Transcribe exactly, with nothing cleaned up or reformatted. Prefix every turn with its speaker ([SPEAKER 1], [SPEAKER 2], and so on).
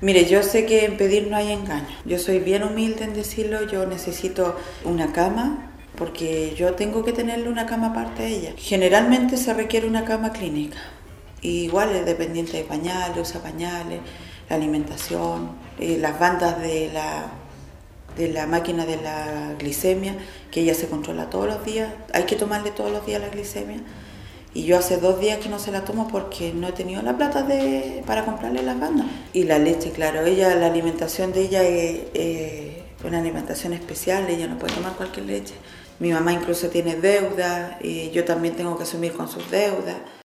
[SPEAKER 1] Mire, yo sé que en pedir no hay engaño. Yo soy bien humilde en decirlo, yo necesito una cama porque yo tengo que tenerle una cama aparte a ella. Generalmente se requiere una cama clínica. Y igual es dependiente de pañales, usa pañales, la alimentación, eh, las bandas de la, de la máquina de la glicemia, que ella se controla todos los días. Hay que tomarle todos los días la glicemia. Y yo hace dos días que no se la tomo porque no he tenido la plata de, para comprarle las bandas. Y la leche, claro, ella, la alimentación de ella es, es una alimentación especial, ella no puede tomar cualquier leche. Mi mamá incluso tiene deudas y yo también tengo que asumir con sus deudas.